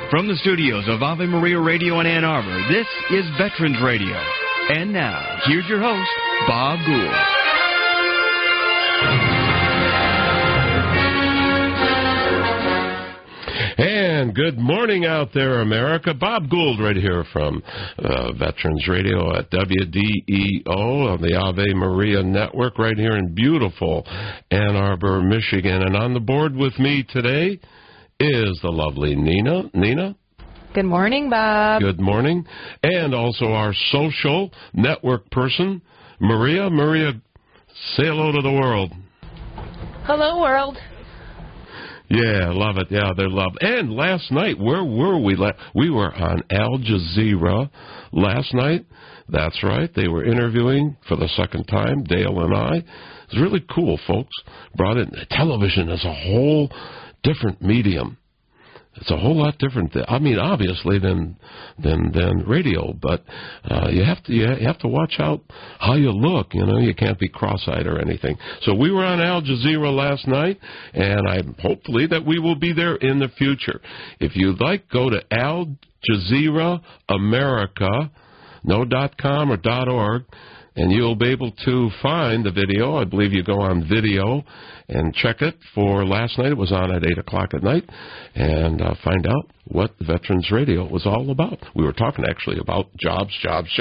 From the studios of Ave Maria Radio in Ann Arbor, this is Veterans Radio. And now, here's your host, Bob Gould. And good morning out there, America. Bob Gould right here from Veterans Radio at WDEO on the Ave Maria Network right here in beautiful Ann Arbor, Michigan. And on the board with me today is the lovely Nina. Nina? Good morning, Bob. Good morning. And also our social network person, Maria. Maria, say hello to the world. Hello, world. Yeah, love it. Yeah, they're loved. And last night, where were we? We were on Al Jazeera last night. That's right. They were interviewing for the second time, Dale and I. It was really cool, folks. Brought in television as a whole different medium. It's a whole lot different, obviously, than radio, but you have to watch out how you look. You can't be cross-eyed or anything. So we were on Al Jazeera last night, and hopefully that we will be there in the future. If you'd like, go to Al Jazeera America, no .com or .org, and you'll be able to find the video. I believe you go on video and check it for last night. It was on at 8 o'clock at night, and find out what Veterans Radio was all about. We were talking actually about jobs.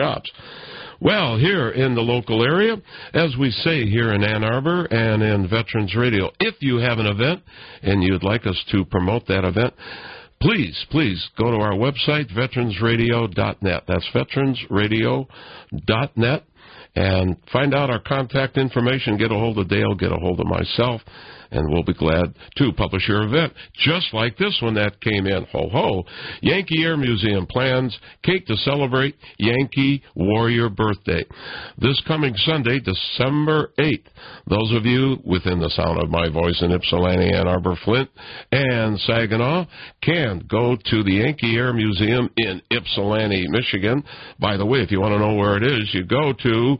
Well, here in the local area, as we say here in Ann Arbor and in Veterans Radio, if you have an event and you'd like us to promote that event, please go to our website, veteransradio.net. That's veteransradio.net. And find out our contact information, get a hold of Dale, get a hold of myself, and we'll be glad to publish your event. Just like this one that came in. Ho, ho. Yankee Air Museum plans cake to celebrate Yankee Warrior birthday. This coming Sunday, December 8th. Those of you within the sound of my voice in Ypsilanti, Ann Arbor, Flint, and Saginaw can go to the Yankee Air Museum in Ypsilanti, Michigan. By the way, if you want to know where it is, you go to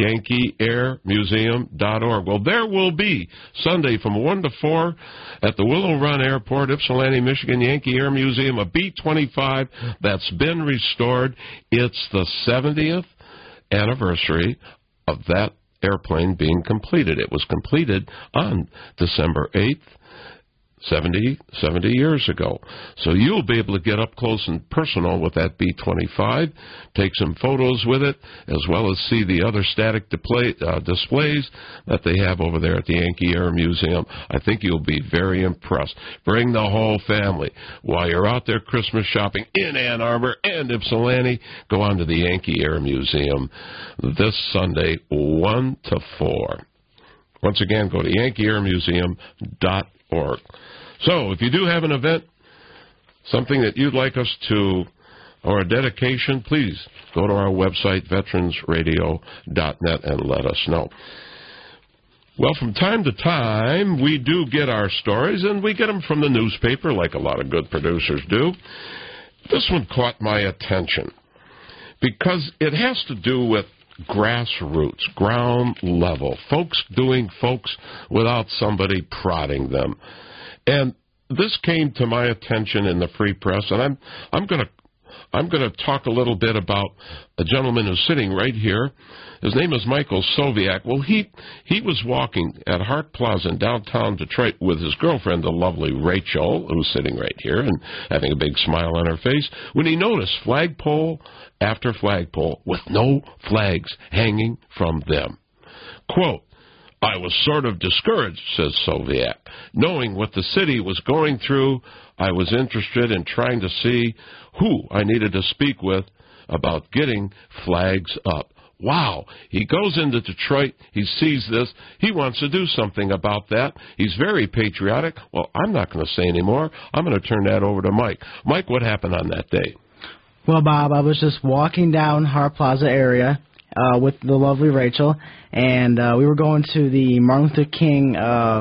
yankeeairmuseum.org. Well, there will be Sunday from 1 to 4 at the Willow Run Airport, Ypsilanti, Michigan, Yankee Air Museum, a B-25 that's been restored. It's the 70th anniversary of that airplane being completed. It was completed on December 8th. 70 years ago. So you'll be able to get up close and personal with that B-25, take some photos with it, as well as see the other static displays that they have over there at the Yankee Air Museum. I think you'll be very impressed. Bring the whole family. While you're out there Christmas shopping in Ann Arbor and Ypsilanti, go on to the Yankee Air Museum this Sunday, 1 to 4. Once again, go to yankeeairmuseum.org. So, if you do have an event, something that you'd like us to, or a dedication, please go to our website, veteransradio.net, and let us know. Well, from time to time, we do get our stories, and we get them from the newspaper, like a lot of good producers do. This one caught my attention, because it has to do with grassroots, ground level, folks doing folks without somebody prodding them. And this came to my attention in the Free Press, and I'm going to talk a little bit about a gentleman who's sitting right here. His name is Michael Soviak. Well, he was walking at Hart Plaza in downtown Detroit with his girlfriend, the lovely Rachel, who's sitting right here and having a big smile on her face, when he noticed flagpole after flagpole with no flags hanging from them. Quote, "I was sort of discouraged," says Soviak. "Knowing what the city was going through, I was interested in trying to see who I needed to speak with about getting flags up." Wow. He goes into Detroit. He sees this. He wants to do something about that. He's very patriotic. Well, I'm not going to say any more. I'm going to turn that over to Mike. Mike, what happened on that day? Well, Bob, I was just walking down Hart Plaza area with the lovely Rachel, and we were going to the Martin Luther King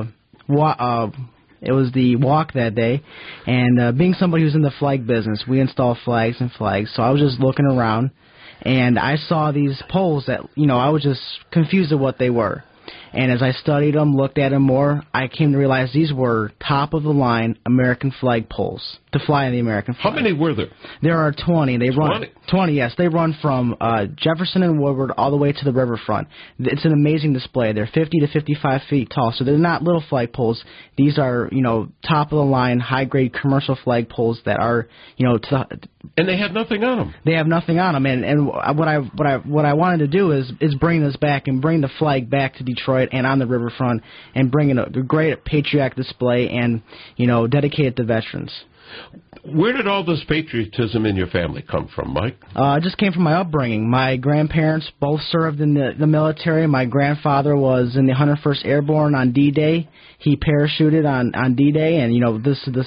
it was the walk that day, and being somebody who's in the flag business, we install flags, so I was just looking around, and I saw these poles that, I was just confused at what they were. And as I studied them, looked at them more, I came to realize these were top-of-the-line American flag poles to fly in the American flag. How many were there? There are 20. They run 20. Yes, they run from Jefferson and Woodward all the way to the riverfront. It's an amazing display. They're 50 to 55 feet tall, so they're not little flag poles. These are, top-of-the-line, high-grade commercial flag poles that are, and they had nothing on them. They have nothing on them, and what I wanted to do is bring this back and bring the flag back to Detroit and on the riverfront and bring in a great patriotic display and dedicate it to veterans. Where did all this patriotism in your family come from, Mike? It just came from my upbringing. My grandparents both served in the military. My grandfather was in the 101st Airborne on D-Day. He parachuted on D-Day, and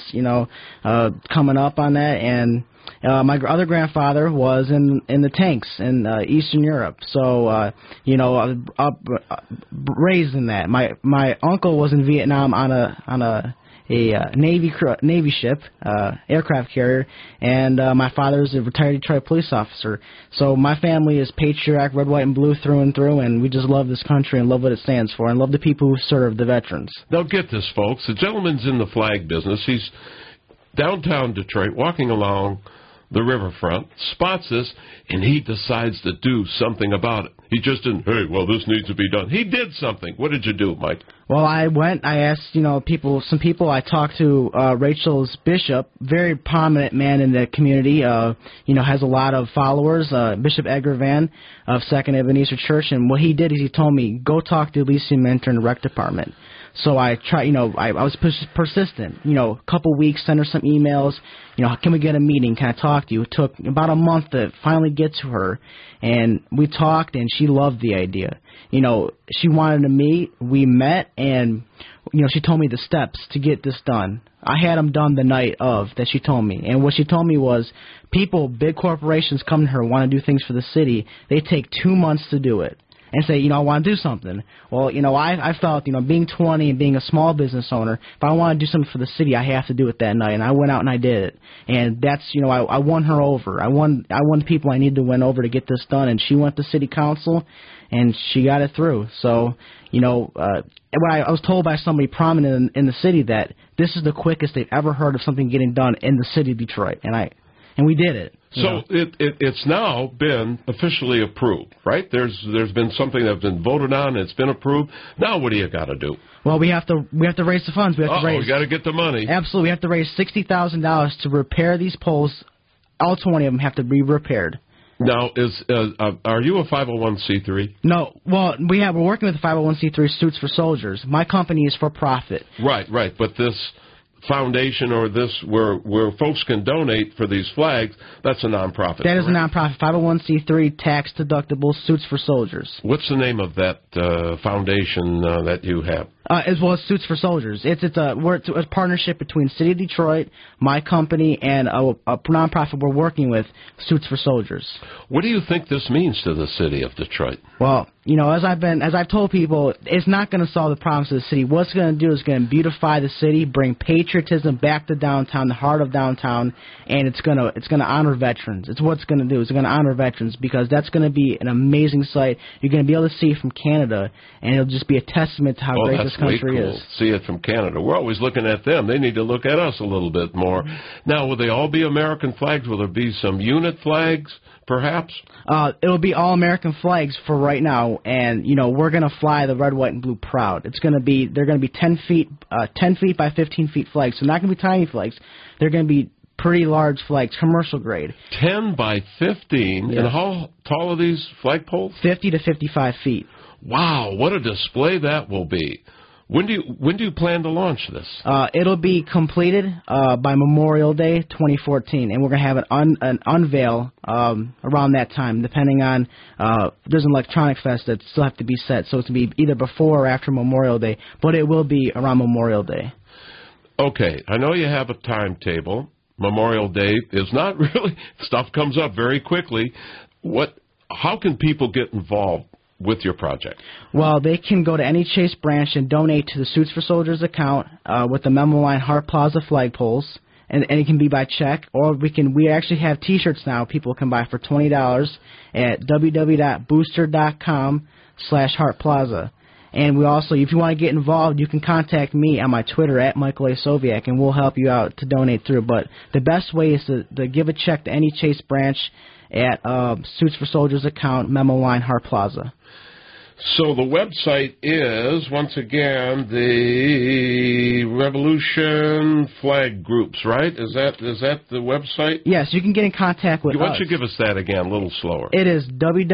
coming up on that. And my other grandfather was in the tanks in Eastern Europe. So I was raised in that. My uncle was in Vietnam on a Navy ship, aircraft carrier, and my father is a retired Detroit police officer. So my family is patriotic, red, white, and blue through and through, and we just love this country and love what it stands for and love the people who serve, the veterans. Now get this, folks. The gentleman's in the flag business. He's downtown Detroit, walking along the riverfront, spots this, and he decides to do something about it. He just didn't, this needs to be done. He did something. What did you do, Mike? Well, I asked, some people. I talked to Rachel's bishop, very prominent man in the community, has a lot of followers, Bishop Edgar Van of Second Ebenezer Church, and what he did is he told me, go talk to Elysium Mentor in the rec department. So I tried, I was persistent, a couple weeks, sent her some emails, can we get a meeting, can I talk to you? It took about a month to finally get to her, and we talked, and she loved the idea. She wanted to meet, we met, and, she told me the steps to get this done. I had them done the night of that she told me, and what she told me was people, big corporations come to her, want to do things for the city, they take 2 months to do it. And say, I want to do something. Well, I felt, being 20 and being a small business owner, if I want to do something for the city, I have to do it that night. And I went out and I did it. And that's, I won her over. I won the people I needed to win over to get this done. And she went to city council, and she got it through. So, I was told by somebody prominent in the city that this is the quickest they've ever heard of something getting done in the city of Detroit. And we did it. So it's now been officially approved, right? There's been something that's been voted on, it's been approved. Now what do you got to do? Well, we have to raise the funds. We got to get the money. Absolutely, we have to raise $60,000 to repair these poles. All 20 of them have to be repaired. Now, are you a 501c3? No. Well, we're working with the 501c3 Suits for Soldiers. My company is for profit. Right. But this foundation or this where folks can donate for these flags, that's a nonprofit. That is a nonprofit, 501c3, tax deductible, Suits for Soldiers. What's the name of that foundation that you have? As well as Suits for Soldiers. It's a partnership between City of Detroit, my company, and a nonprofit we're working with, Suits for Soldiers. What do you think this means to the city of Detroit? Well, as I've told people, it's not going to solve the problems of the city. What it's going to do is going to beautify the city, bring patriotism back to downtown, the heart of downtown, and it's going to honor veterans. It's what it's going to do. It's going to honor veterans because that's going to be an amazing sight. You're going to be able to see it from Canada, and it'll just be a testament to how great this country is. See it from Canada. We're always looking at them. They need to look at us a little bit more. Now, will they all be American flags? Will there be some unit flags, perhaps? It'll be all American flags for right now, and we're going to fly the red, white, and blue proud. They're going to be 10 feet by 15 feet flags. So not going to be tiny flags. They're going to be pretty large flags, commercial grade. 10 by 15. Yes. And how tall are these flagpoles? 50 to 55 feet. Wow, what a display that will be. When do you plan to launch this? It'll be completed by Memorial Day 2014, and we're going to have an unveil around that time, depending on there's an electronic fest that still have to be set, so it's going to be either before or after Memorial Day, but it will be around Memorial Day. Okay, I know you have a timetable. Memorial Day is not really, stuff comes up very quickly. How can people get involved with your project? Well, they can go to any Chase branch and donate to the Suits for Soldiers account with the memo line Hart Plaza flagpoles, and it can be by check, or we actually have T-shirts now people can buy for $20 at www.booster.com/Hart Plaza. And we also, if you want to get involved, you can contact me on my Twitter at Michael A. Soviak, and we'll help you out to donate through. But the best way is to give a check to any Chase branch at Suits for Soldiers account, Memo Line, Hart Plaza. So the website is, once again, the Revolution Flag Groups, right? Is that the website? Yes, you can get in contact with us. Why don't you give us that again, a little slower? It is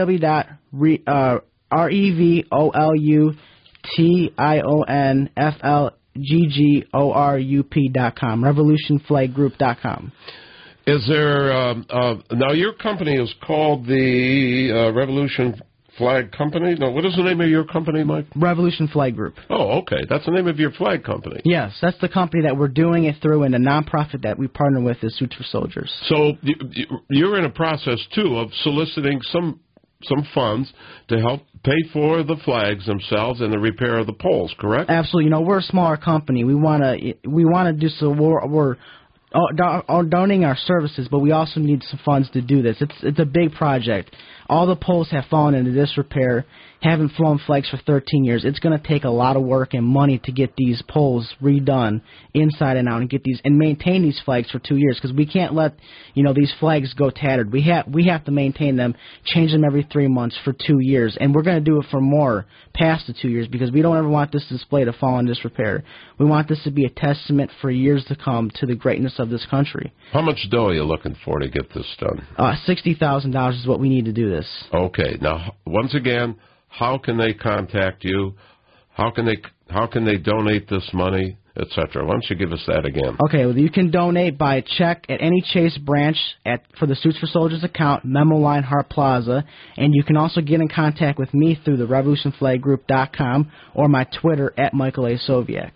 revolutionflaggroup.com, revolutionflaggroup.com. Is there, now your company is called the Revolution Flag Company? No, what is the name of your company, Mike? Revolution Flag Group. Oh, okay. That's the name of your flag company. Yes, that's the company that we're doing it through, and the nonprofit that we partner with is Suits for Soldiers. So you're in a process, too, of soliciting some funds to help pay for the flags themselves and the repair of the poles, correct? Absolutely. You know, we're a smaller company. We want to do so. We're donating our services, but we also need some funds to do this. It's a big project. All the poles have fallen into disrepair, haven't flown flags for 13 years. It's going to take a lot of work and money to get these poles redone inside and out and get these and maintain these flags for 2 years, because we can't let these flags go tattered. We have to maintain them, change them every 3 months for 2 years, and we're going to do it for more past the 2 years, because we don't ever want this display to fall in disrepair. We want this to be a testament for years to come to the greatness of this country. How much dough are you looking for to get this done? $60,000 is what we need to do this. Okay. Now, once again, how can they contact you? How can they donate this money, etc.? Why don't you give us that again? Okay, well, you can donate by check at any Chase branch for the Suits for Soldiers account, Memo Line, Hart Plaza, and you can also get in contact with me through the revolutionflaggroup.com or my Twitter at Michael A. Soviak.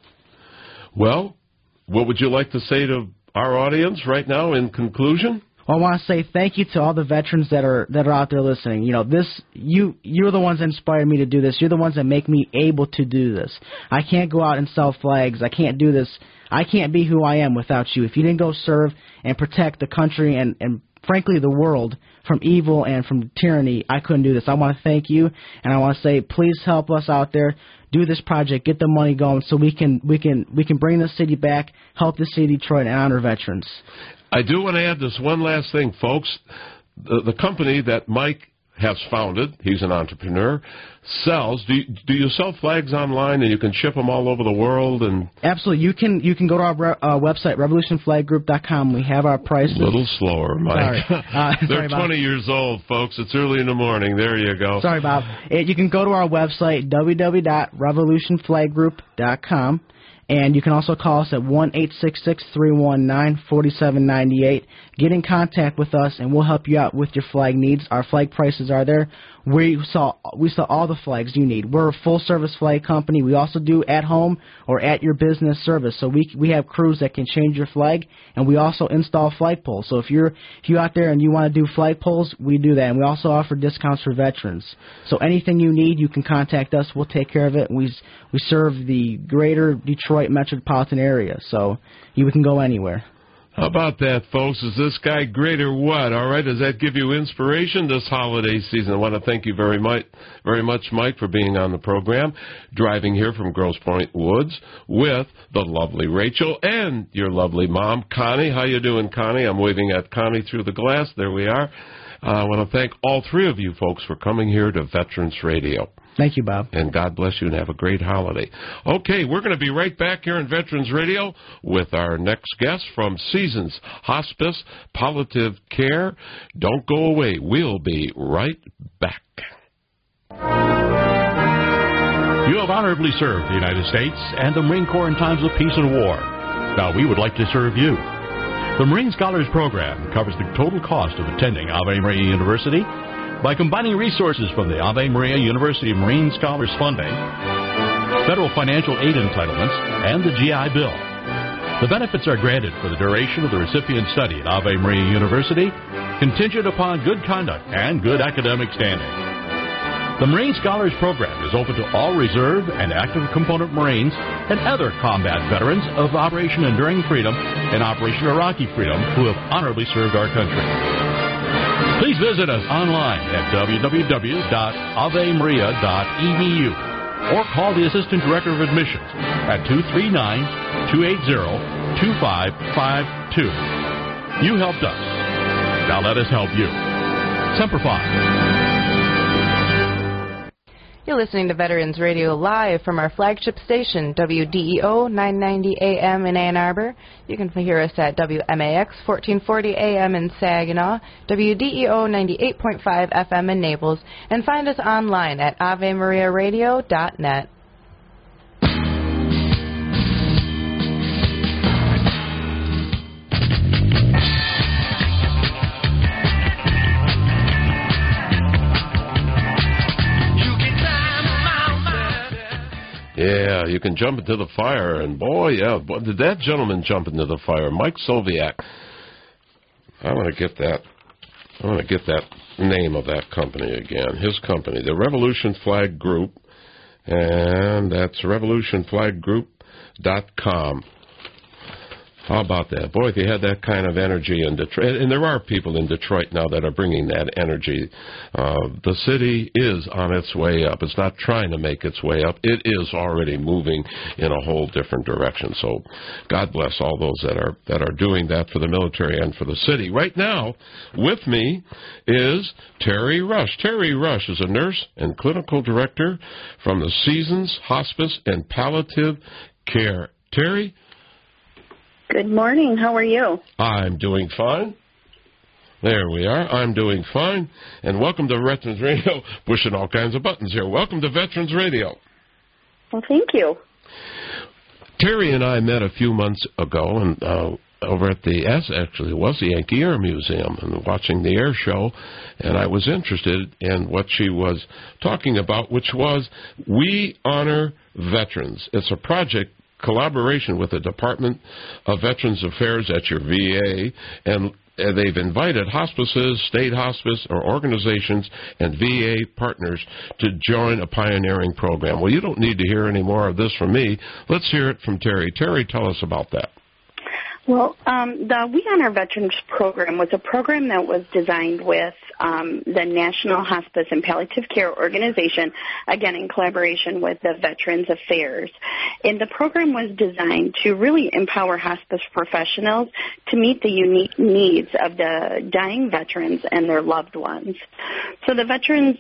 Well, what would you like to say to our audience right now in conclusion? Well, I want to say thank you to all the veterans that are out there listening. You're the ones that inspired me to do this. You're the ones that make me able to do this. I can't go out and sell flags. I can't do this. I can't be who I am without you. If you didn't go serve and protect the country and frankly the world from evil and from tyranny, I couldn't do this. I want to thank you, and I want to say please help us out there. Do this project, get the money going, so we can bring the city back, help the city of Detroit, and honor veterans. I do want to add this one last thing, folks. The company that Mike has founded, he's an entrepreneur, sells. Do you sell flags online and you can ship them all over the world? And absolutely, you can go to our website, revolutionflaggroup.com. We have our prices. A little slower, Mike. Sorry. They're 20 years old, folks. It's early in the morning. There you go. Sorry, Bob. You can go to our website, www.revolutionflaggroup.com. And you can also call us at 1-866-319-4798. Get in contact with us, and we'll help you out with your flag needs. Our flag prices are there. We sell all the flags you need. We're a full-service flag company. We also do at-home or at-your-business service. So we have crews that can change your flag, and we also install flag poles. So if you're out there and you want to do flag poles, we do that. And we also offer discounts for veterans. So anything you need, you can contact us. We'll take care of it. We serve the greater Detroit metropolitan area, so you can go anywhere. How about that, folks? Is this guy great or what? All right, does that give you inspiration this holiday season? I want to thank you very much, Mike, for being on the program, driving here from Grosse Pointe Woods with the lovely Rachel and your lovely mom, Connie. How you doing, Connie? I'm waving at Connie through the glass. There we are. I want to thank all three of you folks for coming here to Veterans Radio. Thank you, Bob. And God bless you and have a great holiday. Okay, we're going to be right back here in Veterans Radio with our next guest from Seasons Hospice Palliative Care. Don't go away. We'll be right back. You have honorably served the United States and the Marine Corps in times of peace and war. Now we would like to serve you. The Marine Scholars Program covers the total cost of attending Ave Maria University by combining resources from the Ave Maria University Marine Scholars Funding, federal financial aid entitlements, and the GI Bill. The benefits are granted for the duration of the recipient's study at Ave Maria University, contingent upon good conduct and good academic standing. The Marine Scholars Program is open to all reserve and active component Marines and other combat veterans of Operation Enduring Freedom and Operation Iraqi Freedom who have honorably served our country. Please visit us online at www.avemaria.edu or call the Assistant Director of Admissions at 239-280-2552. You helped us. Now let us help you. Semper Fi. You're listening to Veterans Radio live from our flagship station, WDEO 990 AM in Ann Arbor. You can hear us at WMAX 1440 AM in Saginaw, WDEO 98.5 FM in Naples, and find us online at AveMariaRadio.net. Yeah, you can jump into the fire, and boy, did that gentleman jump into the fire, Mike Soviak. I want to get that name of that company again. His company, the Revolution Flag Group, and that's revolutionflaggroup.com. How about that? Boy, if you had that kind of energy in Detroit, and there are people in Detroit now that are bringing that energy. The city is on its way up. It's not trying to make its way up. It is already moving in a whole different direction. So God bless all those that are doing that for the military and for the city. Right now, with me is Terry Rush. Terry Rush is a nurse and clinical director from the Seasons Hospice and Palliative Care. Terry? Good morning. How are you? I'm doing fine. There we are. I'm doing fine. And welcome to Veterans Radio. Pushing all kinds of buttons here. Welcome to Veterans Radio. Well, thank you. Terry and I met a few months ago and over at the Yankee Air Museum, and watching the air show, and I was interested in what she was talking about, which was We Honor Veterans. It's a project collaboration with the Department of Veterans Affairs at your VA, and they've invited hospices, state hospice, or organizations and VA partners to join a pioneering program. Well, you don't need to hear any more of this from me. Let's hear it from Terry. Terry, tell us about that. Well, the We Honor Veterans program was a program that was designed with the National Hospice and Palliative Care Organization, again in collaboration with the Veterans Affairs. And the program was designed to really empower hospice professionals to meet the unique needs of the dying veterans and their loved ones. So the Veterans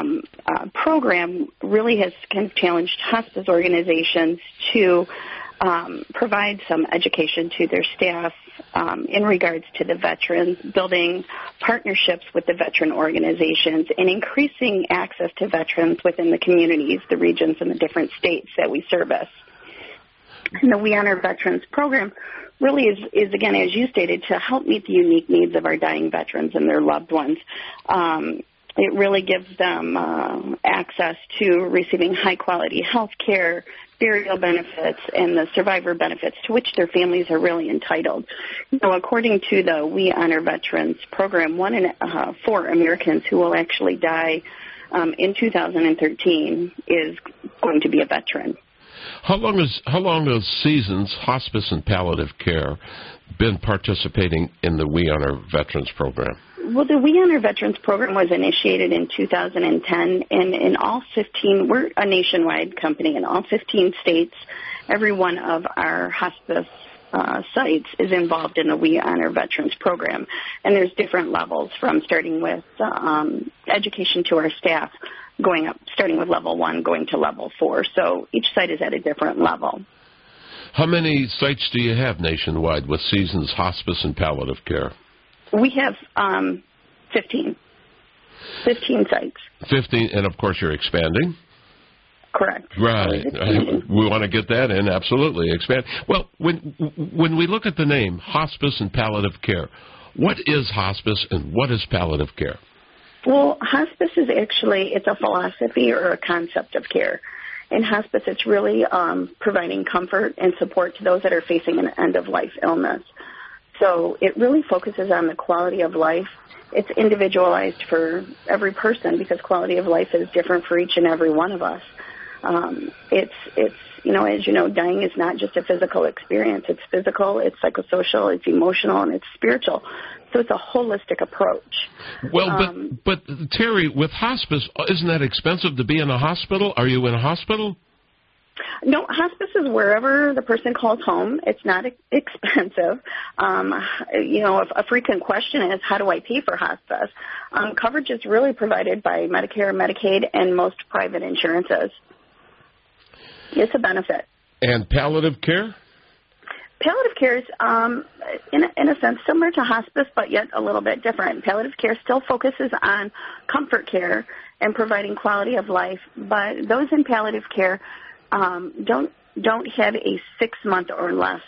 program really has kind of challenged hospice organizations to provide some education to their staff in regards to the veterans, building partnerships with the veteran organizations, and increasing access to veterans within the communities, the regions, and the different states that we service. And the We Honor Veterans program really is, again, as you stated, to help meet the unique needs of our dying veterans and their loved ones. It really gives them access to receiving high-quality health care, burial benefits, and the survivor benefits to which their families are really entitled. Now, according to the We Honor Veterans program, 1 in 4 Americans who will actually die in 2013 is going to be a veteran. How long has Seasons Hospice and Palliative Care been participating in the We Honor Veterans program? Well, the We Honor Veterans program was initiated in 2010, and in all 15, we're a nationwide company. In all 15 states, every one of our hospice sites is involved in the We Honor Veterans program. And there's different levels, from starting with education to our staff, going up, starting with level 1, going to level 4. So each site is at a different level. How many sites do you have nationwide with Seasons Hospice and Palliative Care? We have 15 sites. 15, and of course you're expanding? Correct. Right. We want to get that in, absolutely. Expand. Well, when we look at the name, Hospice and Palliative Care, what is hospice and what is palliative care? Well, hospice is actually, it's a philosophy or a concept of care. In hospice, it's really providing comfort and support to those that are facing an end-of-life illness. So it really focuses on the quality of life. It's individualized for every person because quality of life is different for each and every one of us. It's you know, as you know, dying is not just a physical experience. It's physical, it's psychosocial, it's emotional, and it's spiritual. So it's a holistic approach. Well, but Terry, with hospice, isn't that expensive to be in a hospital? Are you in a hospital? No, hospice is wherever the person calls home. It's not expensive. A frequent question is, how do I pay for hospice? Coverage is really provided by Medicare, Medicaid, and most private insurances. It's a benefit. And palliative care? Palliative care is, in a sense, similar to hospice, but yet a little bit different. Palliative care still focuses on comfort care and providing quality of life, but those in palliative care don't have a 6-month or less,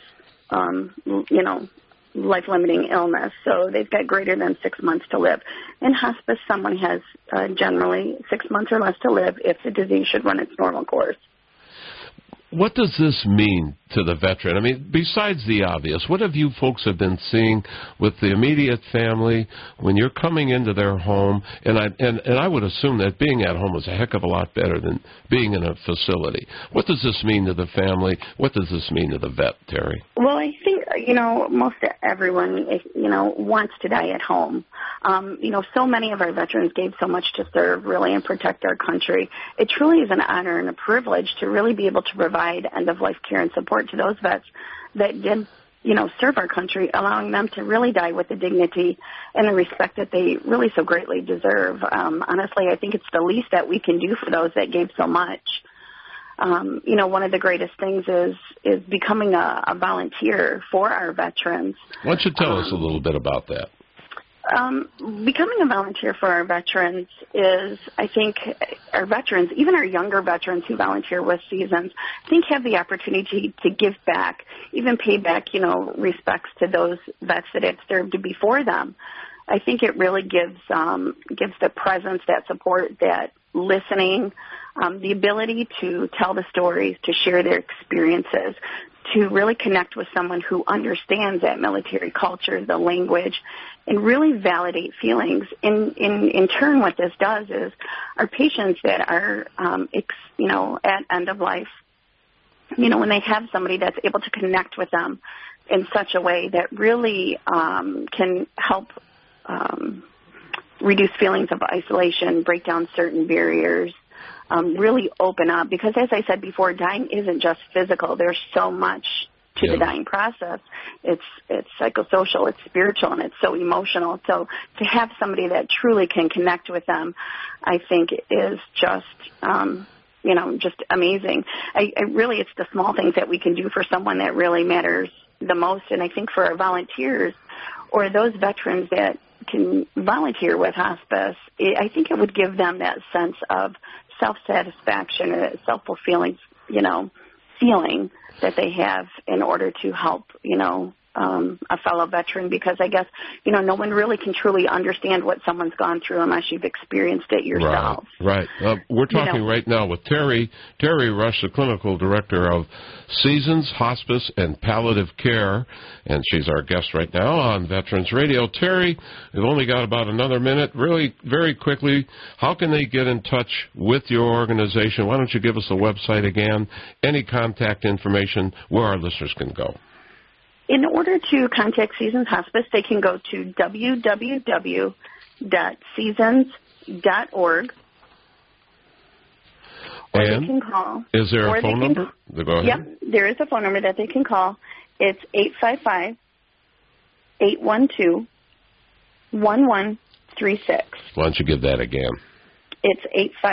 life-limiting illness. So they've got greater than 6 months to live. In hospice, someone has generally 6 months or less to live if the disease should run its normal course. What does this mean to the veteran? I mean, besides the obvious, what have you folks have been seeing with the immediate family when you're coming into their home? And I would assume that being at home is a heck of a lot better than being in a facility. What does this mean to the family? What does this mean to the vet, Terry? Well, I think, most everyone, wants to die at home. So many of our veterans gave so much to serve, really, and protect our country. It truly is an honor and a privilege to really be able to provide end-of-life care and support to those vets that did, serve our country, allowing them to really die with the dignity and the respect that they really so greatly deserve. Honestly, I think it's the least that we can do for those that gave so much. One of the greatest things is becoming a volunteer for our veterans. Why don't you tell us a little bit about that? Becoming a volunteer for our veterans is, I think, our veterans, even our younger veterans who volunteer with Seasons, I think have the opportunity to give back, even pay back, respects to those vets that have served before them. I think it really gives the presence, that support, that listening, the ability to tell the stories, to share their experiences, to really connect with someone who understands that military culture, the language, and really validate feelings. In turn, what this does is our patients that are, at end of life, when they have somebody that's able to connect with them in such a way that really can help reduce feelings of isolation, break down certain barriers, really open up. Because as I said before, dying isn't just physical. There's so much to the dying process. It's psychosocial, it's spiritual, and it's so emotional. So to have somebody that truly can connect with them, I think is just, just amazing. It's the small things that we can do for someone that really matters the most. And I think for our volunteers or those veterans that can volunteer with hospice, I think it would give them that sense of self-satisfaction, or self-fulfilling, feeling that they have in order to help, a fellow veteran, because I guess, no one really can truly understand what someone's gone through unless you've experienced it yourself. Right. We're talking right now with Terry Rush, the clinical director of Seasons, Hospice, and Palliative Care, and she's our guest right now on Veterans Radio. Terry, we've only got about another minute. Really, very quickly, how can they get in touch with your organization? Why don't you give us the website again, any contact information, where our listeners can go? In order to contact Seasons Hospice, they can go to www.seasons.org. Or and they can call. Is there a phone number? Go ahead. Yep, there is a phone number that they can call. It's 855-812-1136. Why don't you give that again? It's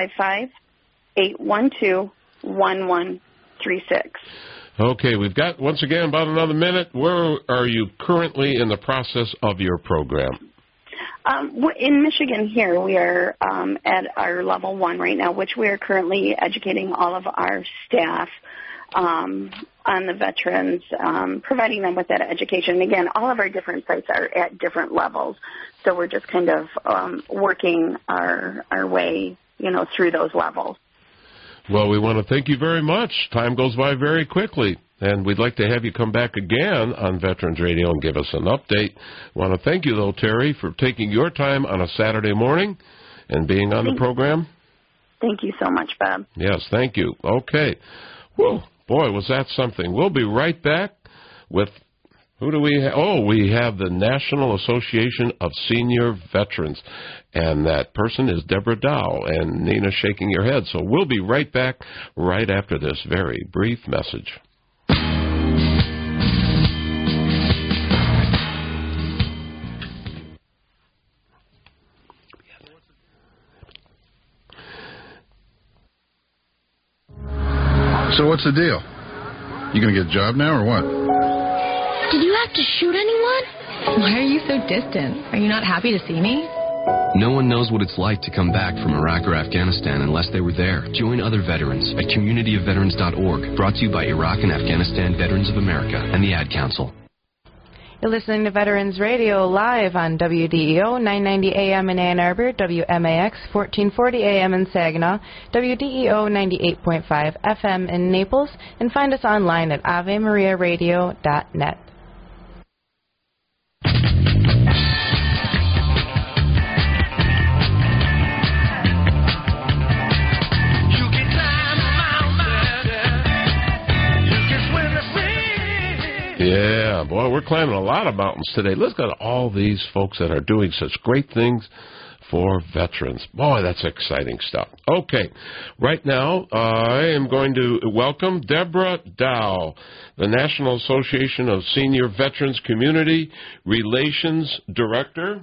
855-812-1136. Okay, we've got, once again, about another minute. Where are you currently in the process of your program? In Michigan here, we are at our level 1 right now, which we are currently educating all of our staff on the veterans, providing them with that education. And again, all of our different sites are at different levels, so we're just kind of working our way, through those levels. Well, we want to thank you very much. Time goes by very quickly, and we'd like to have you come back again on Veterans Radio and give us an update. I want to thank you, though, Terry, for taking your time on a Saturday morning and being on the program. Thank you so much, Bob. Yes, thank you. Okay. Well, boy, was that something. We'll be right back with Who do we have? Oh, we have the National Association of Senior Veterans. And that person is Deborah Dow. And Nina's shaking your head. So we'll be right back right after this very brief message. So what's the deal? You going to get a job now or what? Did you have to shoot anyone? Why are you so distant? Are you not happy to see me? No one knows what it's like to come back from Iraq or Afghanistan unless they were there. Join other veterans at communityofveterans.org, brought to you by Iraq and Afghanistan Veterans of America and the Ad Council. You're listening to Veterans Radio live on WDEO 990 AM in Ann Arbor, WMAX 1440 AM in Saginaw, WDEO 98.5 FM in Naples, and find us online at AveMariaRadio.net. Yeah, boy, we're climbing a lot of mountains today. Let's go to all these folks that are doing such great things for veterans. Boy, that's exciting stuff. Okay, right now I am going to welcome Deborah Dow, the National Association of Senior Veterans Community Relations Director.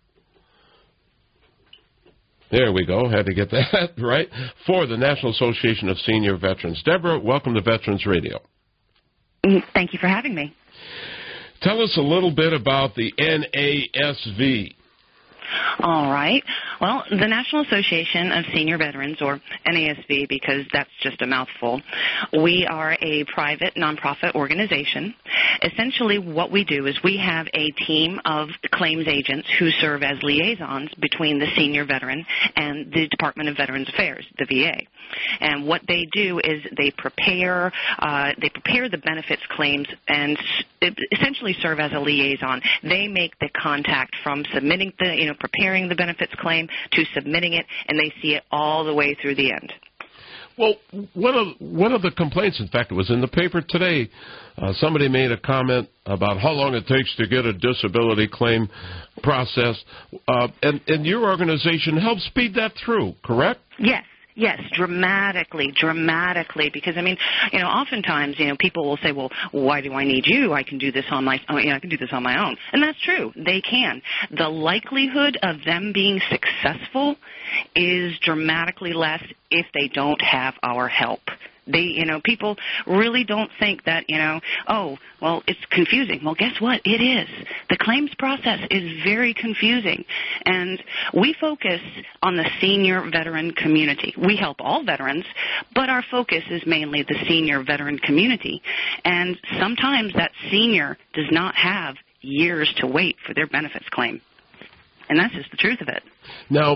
There we go. Had to get that right. For the National Association of Senior Veterans. Deborah, welcome to Veterans Radio. Thank you for having me. Tell us a little bit about the NASV. All right. Well, the National Association of Senior Veterans, or NASV, because that's just a mouthful, we are a private nonprofit organization. Essentially what we do is we have a team of claims agents who serve as liaisons between the senior veteran and the Department of Veterans Affairs, the VA. And what they do is they prepare the benefits claims and essentially serve as a liaison. They make the contact from submitting preparing the benefits claim to submitting it, and they see it all the way through the end. Well, one of the complaints, in fact, it was in the paper today, somebody made a comment about how long it takes to get a disability claim processed, and your organization helps speed that through, correct? Yes, dramatically, because oftentimes, people will say, well, why do I need you? I can do this on my own. And that's true. They can. The likelihood of them being successful is dramatically less if they don't have our help. People really don't think that, oh, well, it's confusing. Well, guess what? It is. The claims process is very confusing. And we focus on the senior veteran community. We help all veterans, but our focus is mainly the senior veteran community. And sometimes that senior does not have years to wait for their benefits claim. And that's just the truth of it. Now,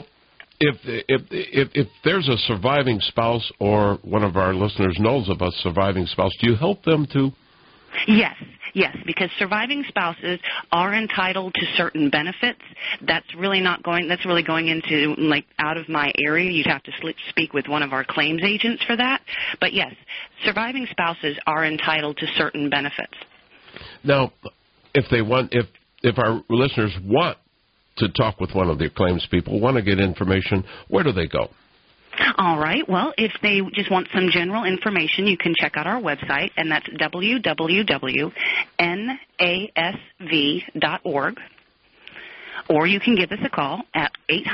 If there's a surviving spouse, or one of our listeners knows of a surviving spouse, do you help them too? Yes, because surviving spouses are entitled to certain benefits. That's really going into out of my area. You'd have to speak with one of our claims agents for that. But yes, surviving spouses are entitled to certain benefits. Now, if our listeners want to talk with one of the claims people, want to get information, where do they go? All right. Well, if they just want some general information, you can check out our website, and that's www.nasv.org. Or you can give us a call at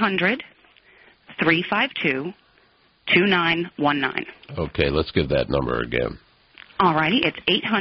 800-352-2919. Okay, let's give that number again. All righty. It's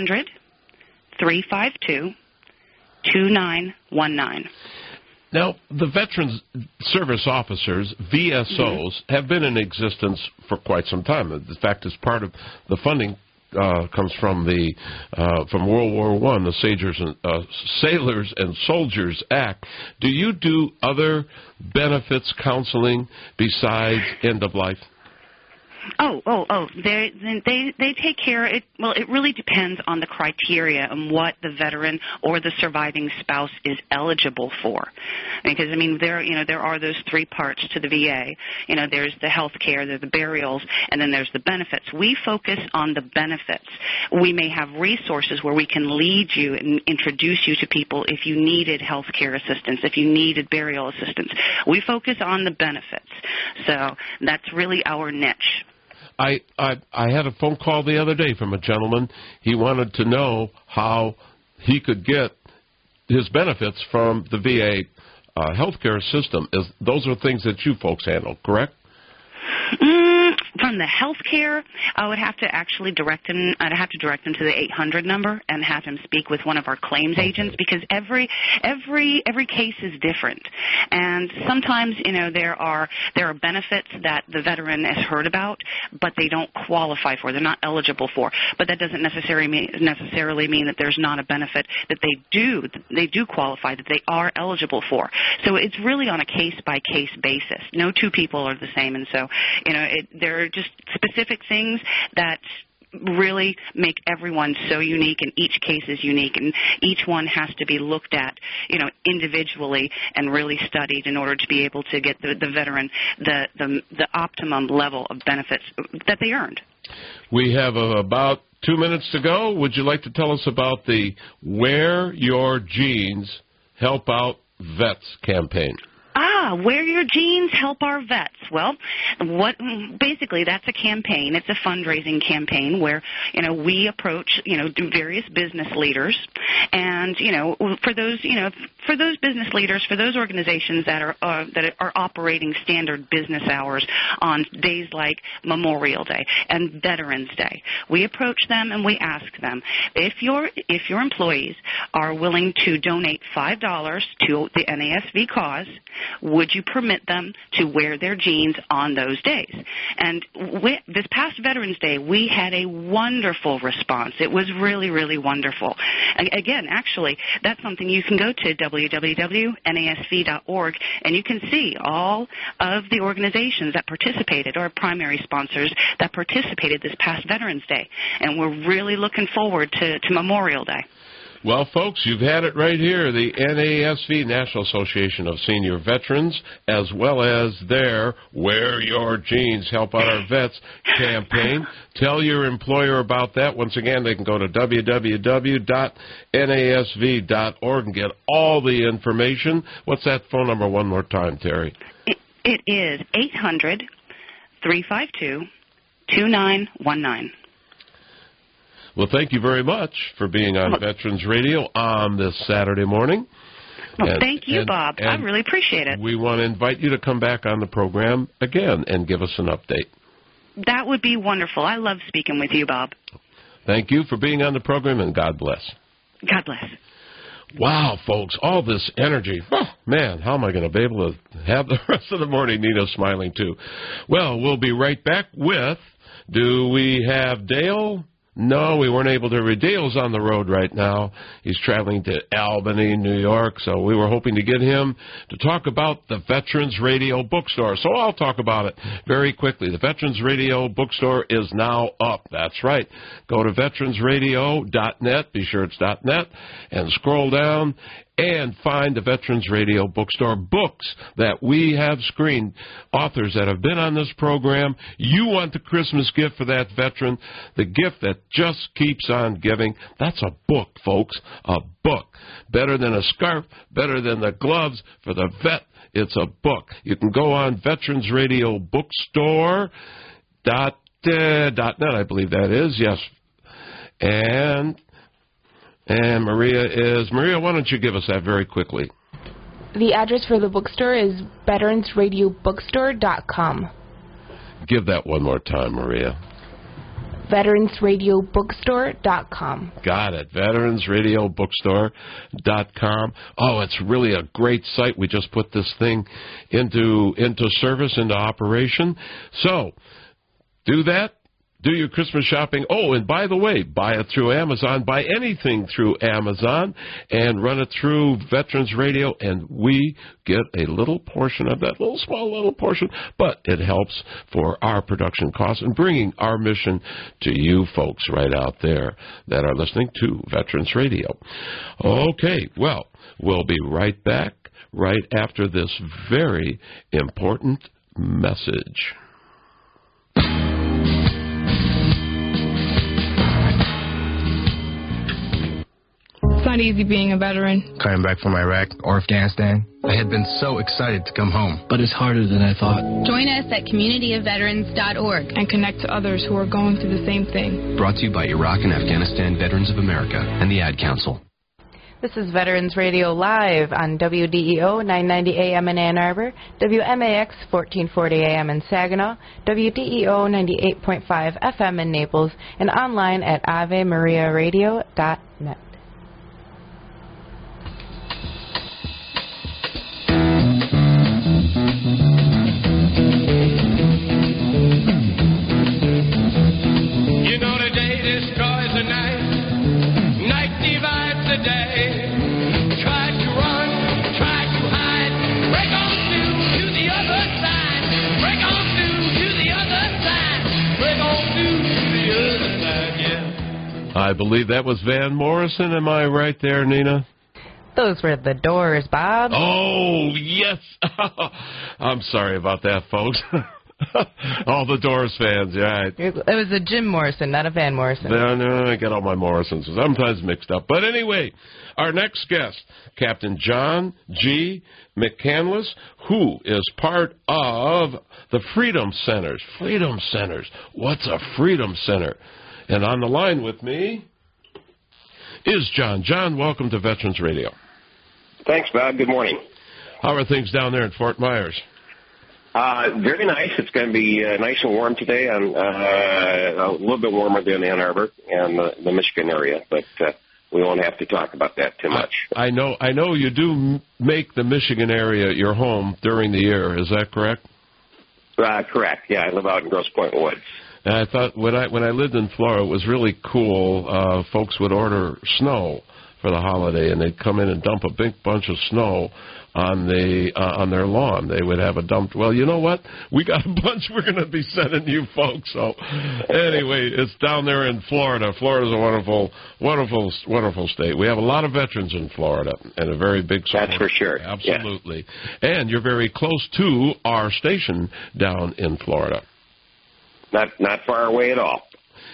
800-352-2919. Now, the Veterans Service Officers, VSOs, have been in existence for quite some time. In fact, as part of the funding comes from from World War I, the Sailors and Soldiers Act. Do you do other benefits counseling besides end of life? They take care. It really depends on the criteria and what the veteran or the surviving spouse is eligible for. Because there are those three parts to the VA. There's the health care, there's the burials, and then there's the benefits. We focus on the benefits. We may have resources where we can lead you and introduce you to people if you needed health care assistance, if you needed burial assistance. We focus on the benefits. So that's really our niche. I had a phone call the other day from a gentleman. He wanted to know how he could get his benefits from the VA healthcare system. Those are things that you folks handle, correct? From the health care, I would have to actually direct him. I'd have to direct him to the 800 number and have him speak with one of our claims agents, because every case is different, and sometimes there are benefits that the veteran has heard about, but they don't qualify for. They're not eligible for. But that doesn't necessarily mean that there's not a benefit that they do qualify, that they are eligible for. So it's really on a case by case basis. No two people are the same, and so there are just specific things that really make everyone so unique, and each case is unique, and each one has to be looked at, individually and really studied in order to be able to get the veteran the optimum level of benefits that they earned. We have about 2 minutes to go. Would you like to tell us about the Wear Your Jeans, Help Out Vets campaign? Wear Your Jeans, Help Our Vets. Well, basically that's a campaign. It's a fundraising campaign where, we approach, various business leaders, and, for those business leaders, for those organizations that are operating standard business hours on days like Memorial Day and Veterans Day, we approach them and we ask them, if your employees are willing to donate $5 to the NASV cause, would you permit them to wear their jeans on those days? And this past Veterans Day, we had a wonderful response. It was really, really wonderful. Again, actually, that's something you can go to www.nasv.org, and you can see all of the organizations that participated, or primary sponsors that participated this past Veterans Day. And we're really looking forward to Memorial Day. Well, folks, you've had it right here, the NASV, National Association of Senior Veterans, as well as their Wear Your Jeans, Help Out Our Vets campaign. Tell your employer about that. Once again, they can go to www.nasv.org and get all the information. What's that phone number one more time, Terry? It is 800-352-2919. Well, thank you very much for being on Veterans Radio on this Saturday morning. Well, thank you, Bob. I really appreciate it. We want to invite you to come back on the program again and give us an update. That would be wonderful. I love speaking with you, Bob. Thank you for being on the program, and God bless. God bless. Wow, folks, all this energy. Oh, man, how am I going to be able to have the rest of the morning Nina smiling, too? Well, we'll be right back with, do we have Dale? No, we weren't able to. Dale's on the road right now. He's traveling to Albany, New York, so we were hoping to get him to talk about the Veterans Radio Bookstore. So I'll talk about it very quickly. The Veterans Radio Bookstore is now up. That's right. Go to veteransradio.net, be sure it's .net, and scroll down and find the Veterans Radio Bookstore books that we have screened, authors that have been on this program. You want the Christmas gift for that veteran, the gift that just keeps on giving. That's a book, folks, a book. Better than a scarf, better than the gloves for the vet. It's a book. You can go on Veterans Radio Bookstore .net, I believe that is, yes. And Maria, why don't you give us that very quickly? The address for the bookstore is veteransradiobookstore.com. Give that one more time, Maria. veteransradiobookstore.com. Got it. veteransradiobookstore.com. Oh, it's really a great site. We just put this thing into service, into operation. So, do that. Do your Christmas shopping. Oh, and by the way, buy it through Amazon. Buy anything through Amazon and run it through Veterans Radio, and we get a little portion of that, little portion, but it helps for our production costs and bringing our mission to you folks right out there that are listening to Veterans Radio. Okay, well, we'll be right back right after this very important message. It's not easy being a veteran. Coming back from Iraq or Afghanistan, I had been so excited to come home. But it's harder than I thought. Join us at communityofveterans.org and connect to others who are going through the same thing. Brought to you by Iraq and Afghanistan Veterans of America and the Ad Council. This is Veterans Radio Live on WDEO 990 AM in Ann Arbor, WMAX 1440 AM in Saginaw, WDEO 98.5 FM in Naples, and online at AveMariaRadio.net. You know the day destroys the night, night divides the day. Try to run, try to hide, break on through to the other side, break on through to the other side, break on through to the other side, yeah. I believe that was Van Morrison. Am I right there, Nina? Those were the Doors, Bob. Oh, yes. I'm sorry about that, folks. All the Doors fans, yeah. It was a Jim Morrison, not a Van Morrison. No, I get all my Morrisons sometimes mixed up. But anyway, our next guest, Captain John G. McCandless, who is part of the Freedom Centers. Freedom Centers. What's a Freedom Center? And on the line with me is John. John, welcome to Veterans Radio. Thanks, Bob. Good morning. How are things down there in Fort Myers? Very nice. It's going to be nice and warm today. A little bit warmer than Ann Arbor and the Michigan area, but we won't have to talk about that too much. I know you do make the Michigan area your home during the year. Is that correct? Correct. Yeah, I live out in Grosse Pointe Woods. And I thought when I lived in Florida, it was really cool. Folks would order snow for the holiday, and they'd come in and dump a big bunch of snow on their lawn. They would have a dump. Well, you know what? We got a bunch we're going to be sending you folks. So anyway, it's down there in Florida. Florida's a wonderful state. We have a lot of veterans in Florida and a very big support. That's for sure. Absolutely. Yeah. And you're very close to our station down in Florida. Not far away at all.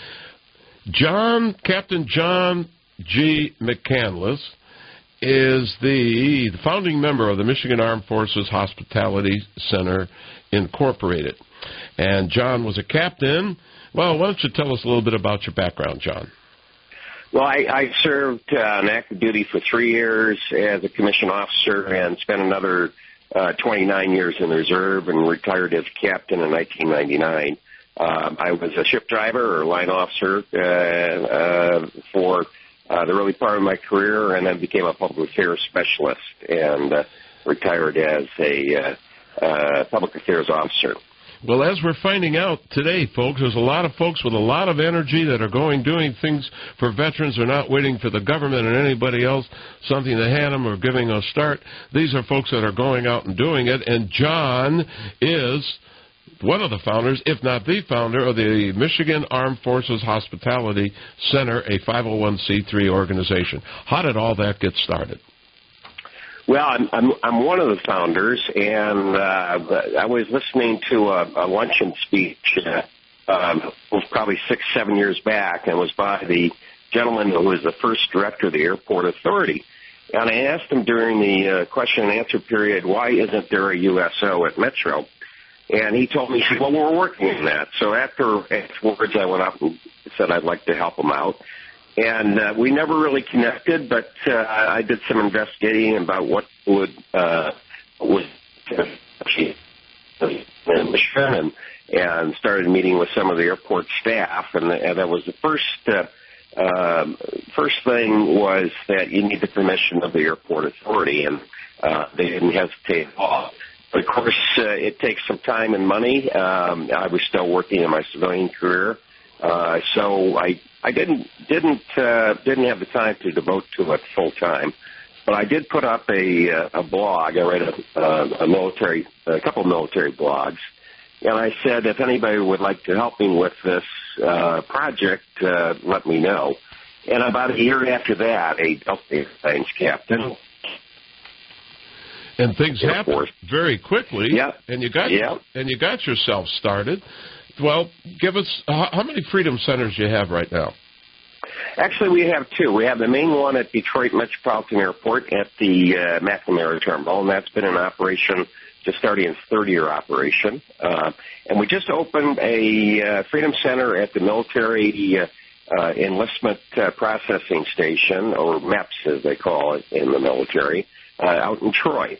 Captain John G. McCandless is the founding member of the Michigan Armed Forces Hospitality Center, Incorporated. And John was a captain. Well, why don't you tell us a little bit about your background, John? Well, I served on active duty for 3 years as a commissioned officer and spent another 29 years in the reserve and retired as captain in 1999. I was a ship driver or line officer for the early part of my career, and then became a public affairs specialist and retired as a public affairs officer. Well, as we're finding out today, folks, there's a lot of folks with a lot of energy that are doing things for veterans. They're not waiting for the government and anybody else something to hand them or giving a start. These are folks that are going out and doing it, and John is one of the founders, if not the founder, of the Michigan Armed Forces Hospitality Center, a 501c3 organization. How did all that get started? Well, I'm one of the founders, and I was listening to a luncheon speech probably 6-7 years back, and it was by the gentleman who was the first director of the Airport Authority. And I asked him during the question and answer period, why isn't there a USO at Metro? And he told me, he said, well, we're working on that. So afterwards, I went up and said I'd like to help him out. And we never really connected, but I did some investigating about what would mission and started meeting with some of the airport staff. And that was the first thing was that you need the permission of the Airport Authority, and they didn't hesitate at all. But, of course, it takes some time and money. I was still working in my civilian career, So I didn't have the time to devote to it full time, but I did put up a blog. I read a couple of military blogs, and I said if anybody would like to help me with this project, let me know. And about a year after that, a Delta Airlines captain. And things happened very quickly. Yeah. And you got yourself started. Well, give us how many Freedom Centers you have right now? Actually, we have two. We have the main one at Detroit Metropolitan Airport at the McNamara Terminal, and that's been in operation, just starting its third-year operation. And we just opened a Freedom Center at the Military Enlistment Processing Station, or MEPS as they call it in the military, out in Troy.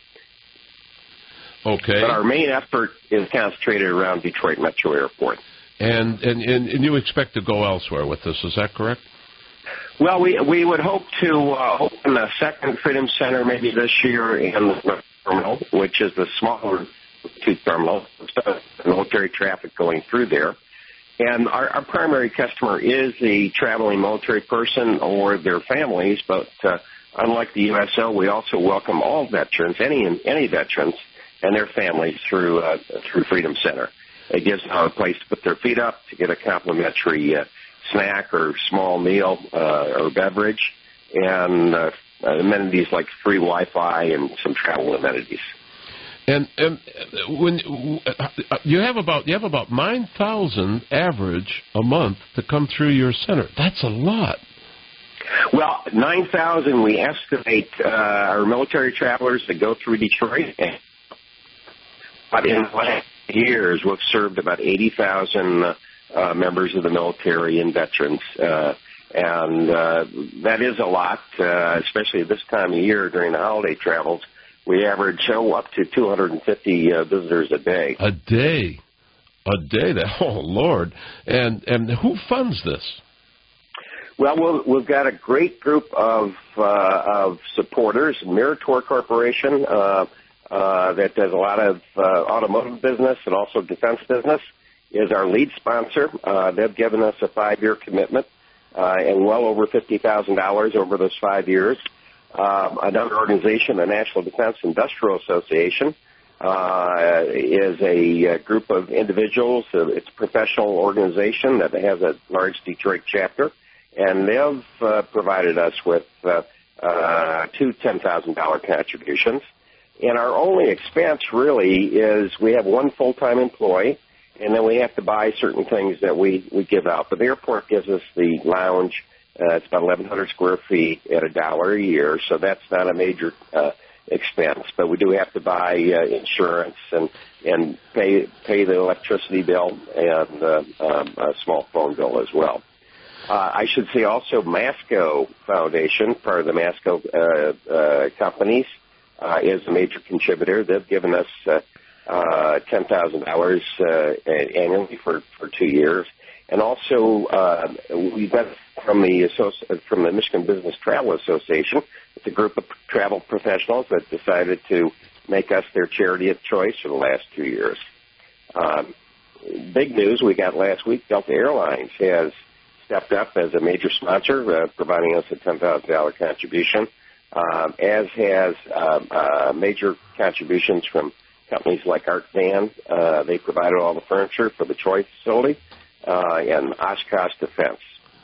Okay. But our main effort is concentrated around Detroit Metro Airport. And you expect to go elsewhere with this, is that correct? Well, we would hope to open a second Freedom Center maybe this year in the terminal, which is the smaller two terminal, military traffic going through there. And our primary customer is the traveling military person or their families, but unlike the USO, we also welcome all veterans, any veterans, and their families through Freedom Center. It gives them a place to put their feet up, to get a complimentary snack or small meal or beverage, and amenities like free Wi-Fi and some travel amenities. And when you have about 9,000 average a month to come through your center. That's a lot. Well, 9,000 we estimate our military travelers that go through Detroit. But in the last years, we've served about 80,000 members of the military and veterans. And that is a lot, especially this time of year during the holiday travels. We average up to 250 visitors a day. A day? Oh, Lord. And who funds this? Well, we've got a great group of supporters. Meritor Corporation, that does a lot of automotive business and also defense business, is our lead sponsor. They've given us a 5-year commitment and well over $50,000 over those 5 years. Another organization, the National Defense Industrial Association, is a group of individuals. It's a professional organization that has a large Detroit chapter, and they've provided us with two $10,000 contributions. And our only expense really is we have one full-time employee, and then we have to buy certain things that we give out. But the airport gives us the lounge. It's about 1,100 square feet at $1 a year, so that's not a major expense. But we do have to buy insurance and pay the electricity bill and a small phone bill as well. I should say also Masco Foundation, part of the Masco companies, is a major contributor. They've given us $10,000 annually for 2 years. And also, we got from the Michigan Business Travel Association. It's a group of travel professionals that decided to make us their charity of choice for the last 2 years. Big news we got last week, Delta Airlines has stepped up as a major sponsor, providing us a $10,000 contribution, as has major contributions from companies like Art Van. They provided all the furniture for the Troy facility, and Oshkosh Defense.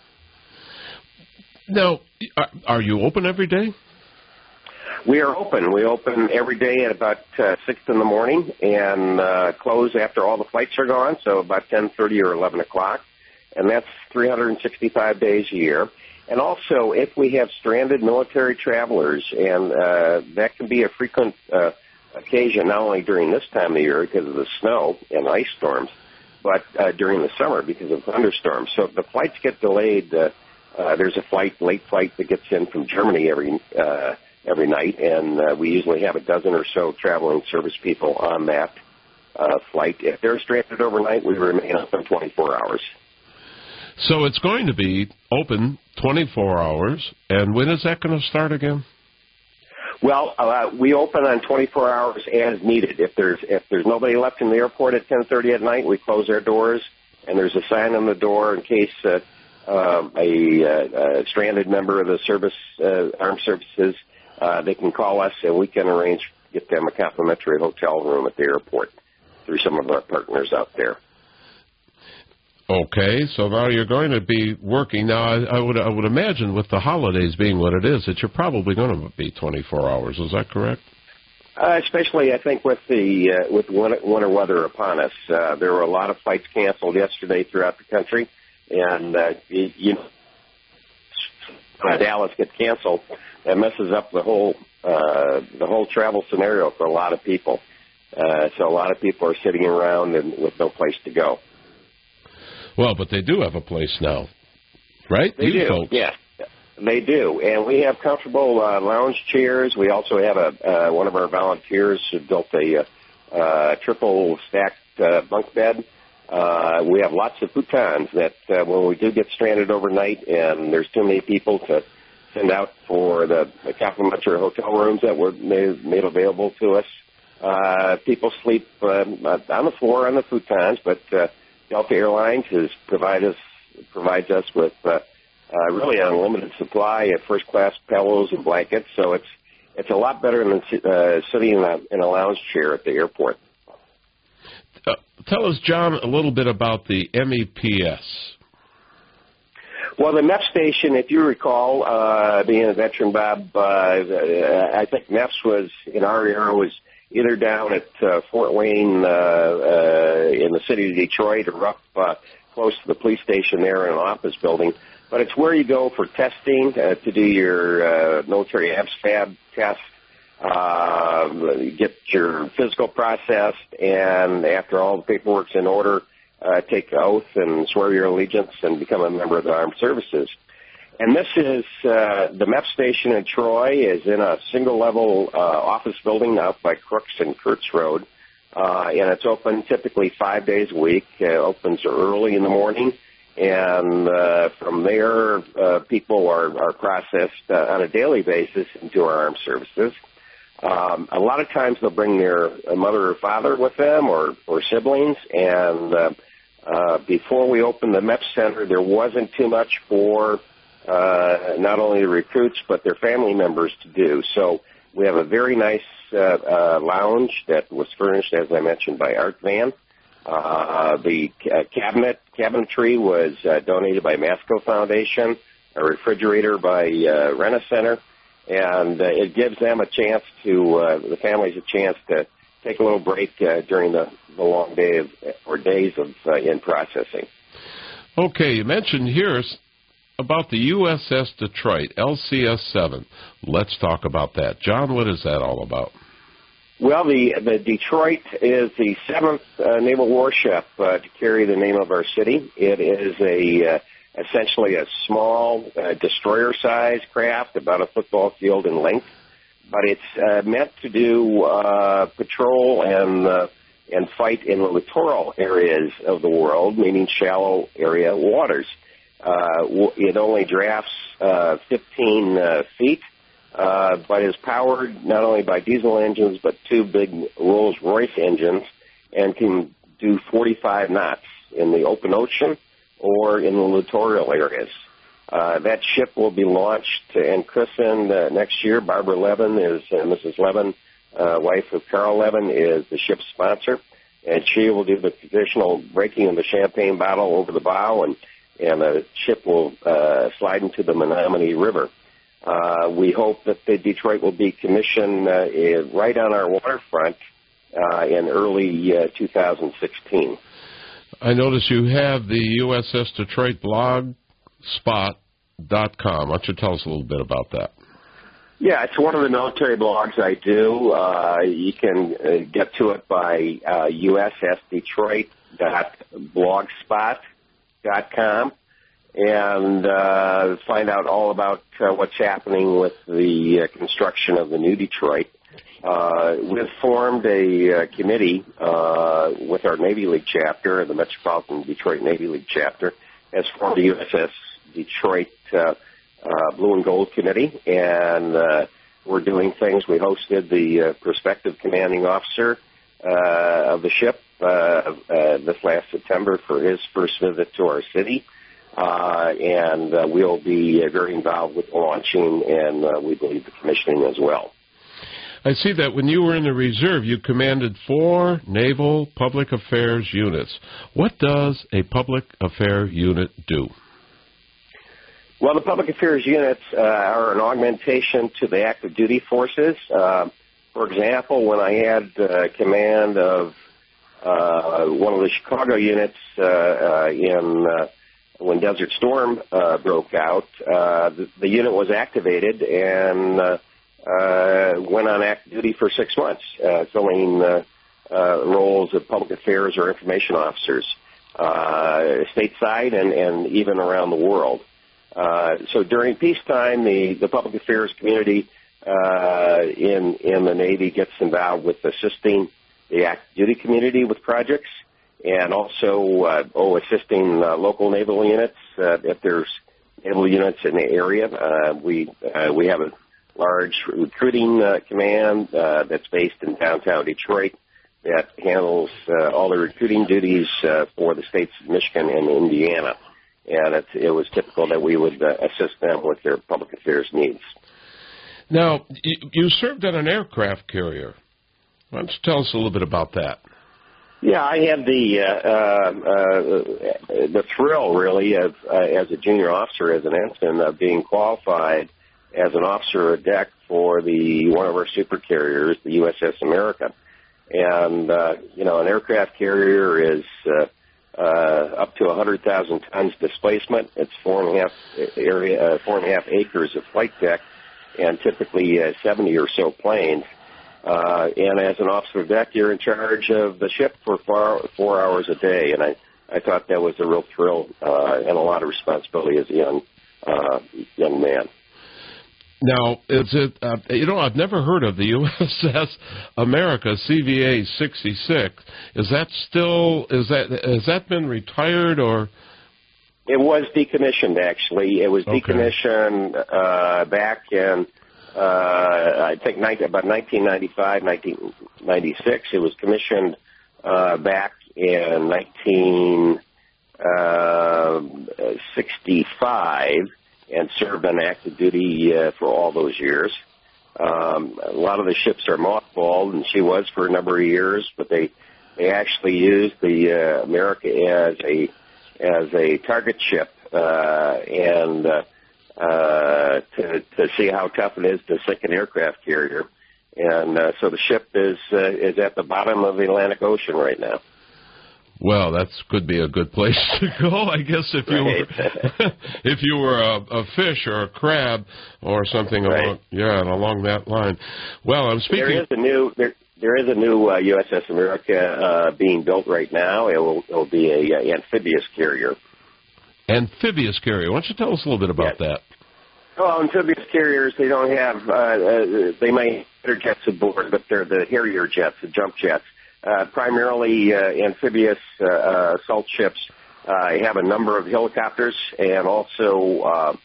Now, are you open every day? We are open. We open every day at about 6 in the morning and close after all the flights are gone, so about 10:30 or 11 o'clock. And that's 365 days a year. And also, if we have stranded military travelers, and that can be a frequent occasion, not only during this time of year because of the snow and ice storms, but during the summer because of thunderstorms. So if the flights get delayed, there's a late flight that gets in from Germany every night, and we usually have a dozen or so traveling service people on that flight. If they're stranded overnight, we remain open 24 hours. So it's going to be open 24 hours, and when is that going to start again? Well, we open on 24 hours as needed. If there's nobody left in the airport at 10:30 at night, we close our doors and there's a sign on the door in case a stranded member of the armed services, they can call us and we can arrange to get them a complimentary hotel room at the airport through some of our partners out there. Okay, so now you're going to be working. Now, I would imagine with the holidays being what it is, that you're probably going to be 24 hours. Is that correct? Especially, I think, with winter weather upon us. There were a lot of flights canceled yesterday throughout the country, and Dallas gets canceled, that messes up the whole travel scenario for a lot of people. So a lot of people are sitting around and with no place to go. Well, but they do have a place now, right? They do, folks. yes. They do, and we have comfortable lounge chairs. We also have one of our volunteers who built a triple stacked bunk bed. We have lots of futons that when we do get stranded overnight and there's too many people to send out for the complimentary hotel rooms that were made available to us, people sleep on the floor on the futons, but Delta Airlines provides us with really an unlimited supply of first-class pillows and blankets, so it's a lot better than sitting in a lounge chair at the airport. Tell us, John, a little bit about the MEPS. Well, the MEPS station, if you recall, being a veteran, Bob, I think MEPS was, in our era, was either down at Fort Wayne in the city of Detroit or up close to the police station there in an office building. But it's where you go for testing, to do your military ABSFAB test, get your physical processed, and after all the paperwork's in order, take the oath and swear your allegiance and become a member of the armed services. And this is the MEPS station in Troy is in a single-level office building out by Crooks and Kurtz Road, and it's open typically 5 days a week. It opens early in the morning. And from there, people are processed on a daily basis into our armed services. A lot of times they'll bring their mother or father with them or siblings. And before we opened the MEPS Center, there wasn't too much for not only the recruits but their family members to do. So we have a very nice lounge that was furnished, as I mentioned, by Art Van. The cabinetry was donated by Masco Foundation, a refrigerator by Rena Center, and it gives them a chance the families a chance to take a little break during the long days of in processing. Okay, you mentioned here about the USS Detroit, LCS-7. Let's talk about that. John, what is that all about? Well, the Detroit is the 7th naval warship to carry the name of our city. It is essentially a small destroyer-sized craft, about a football field in length, but it's meant to do patrol and fight in the littoral areas of the world, meaning shallow area waters. It only drafts 15 feet. But is powered not only by diesel engines but 2 big Rolls-Royce engines and can do 45 knots in the open ocean or in the littoral areas. That ship will be launched and christened next year. Barbara Levin Mrs. Levin, wife of Carl Levin, is the ship's sponsor, and she will do the traditional breaking of the champagne bottle over the bow, and the ship will slide into the Menominee River. We hope that the Detroit will be commissioned right on our waterfront in early 2016. I notice you have the USS Detroit blogspot.com. Why don't you tell us a little bit about that? Yeah, it's one of the military blogs I do. You can get to it by ussdetroit.blogspot.com. And find out all about what's happening with the construction of the new Detroit. We've formed a committee with our Navy League chapter, the Metropolitan Detroit Navy League chapter, has formed the USS Detroit Blue and Gold Committee, and we're doing things. We hosted the prospective commanding officer of the ship this last September for his first visit to our city. And we'll be very involved with the launching and we believe the commissioning as well. I see that when you were in the reserve, you commanded 4 naval public affairs units. What does a public affair unit do? Well, the public affairs units are an augmentation to the active duty forces. For example, when I had command of one of the Chicago units when Desert Storm broke out, the unit was activated and went on active duty for 6 months, filling roles of public affairs or information officers, stateside and even around the world. So during peacetime, the public affairs community in the Navy gets involved with assisting the active duty community with projects and also assisting local naval units if there's naval units in the area. We have a large recruiting command that's based in downtown Detroit that handles all the recruiting duties for the states of Michigan and Indiana. And it was typical that we would assist them with their public affairs needs. Now, you served on an aircraft carrier. Why don't you tell us a little bit about that? Yeah, I had the thrill, really, of as a junior officer, as an ensign, of being qualified as an officer of deck for one of our super carriers, the USS America. And, an aircraft carrier is up to 100,000 tons displacement. It's 4.5 acres of flight deck and typically 70 or so planes. And as an officer of deck, you're in charge of the ship for 4 hours a day. And I thought that was a real thrill and a lot of responsibility as a young man. Now, is it, I've never heard of the USS America CVA 66. Has that been retired or? It was decommissioned, actually. It was decommissioned back in, I think, about 1995, 1996. It was commissioned back in 1965. And served on active duty for all those years. A lot of the ships are mothballed, and she was for a number of years. But they actually used the America as a target ship and to see how tough it is to sink an aircraft carrier. And so the ship is at the bottom of the Atlantic Ocean right now. Well, that could be a good place to go, I guess, if you were a fish or a crab or something along that line. Well, I'm speaking. There is a new USS America being built right now. It will be a amphibious carrier. Amphibious carrier. Why don't you tell us a little bit about that? Well, amphibious carriers, they don't have. They may have jets aboard, but they're the Harrier jets, the jump jets. Primarily amphibious assault ships have a number of helicopters and also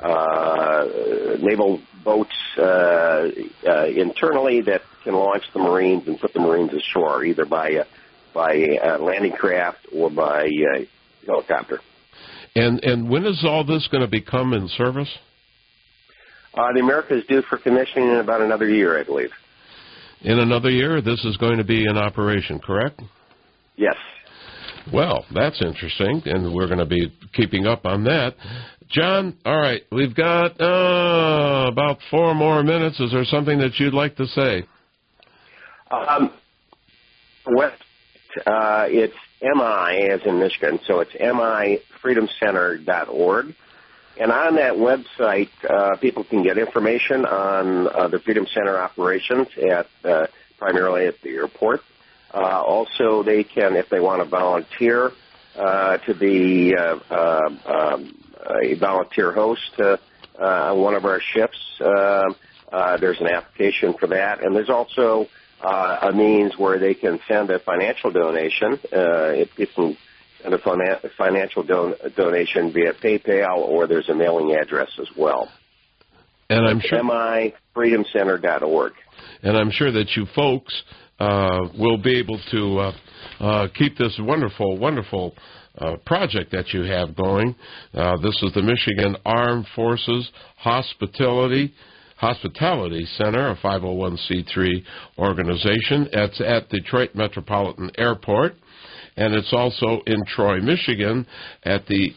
naval boats internally that can launch the Marines and put the Marines ashore, either by landing craft or by helicopter. And when is all this going to become in service? The America is due for commissioning in about another year, I believe. In another year, this is going to be in operation, correct? Yes. Well, that's interesting, and we're going to be keeping up on that. John, all right, we've got about 4 more minutes. Is there something that you'd like to say? It's MI, as in Michigan, so it's mifreedomcenter.org. And on that website, people can get information on the Freedom Center operations primarily at the airport. Also, they can, if they want to volunteer, to be a volunteer host on one of our ships. There's an application for that. And there's also a means where they can send a financial donation. If people and a financial donation via PayPal, or there's a mailing address as well. And I'm sure mifreedomcenter.org. And I'm sure that you folks will be able to keep this wonderful, wonderful project that you have going. This is the Michigan Armed Forces Hospitality Center, a 501c3 organization. It's at Detroit Metropolitan Airport, and it's also in Troy, Michigan, at the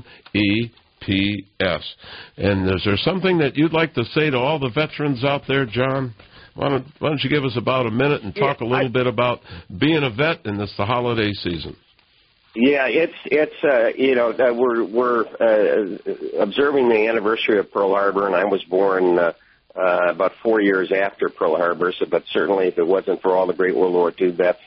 MEPS. And is there something that you'd like to say to all the veterans out there, John? Why don't you give us about a minute and talk a little bit about being a vet in the holiday season? Yeah, we're observing the anniversary of Pearl Harbor, and I was born about 4 years after Pearl Harbor. So, but certainly, if it wasn't for all the great World War II vets,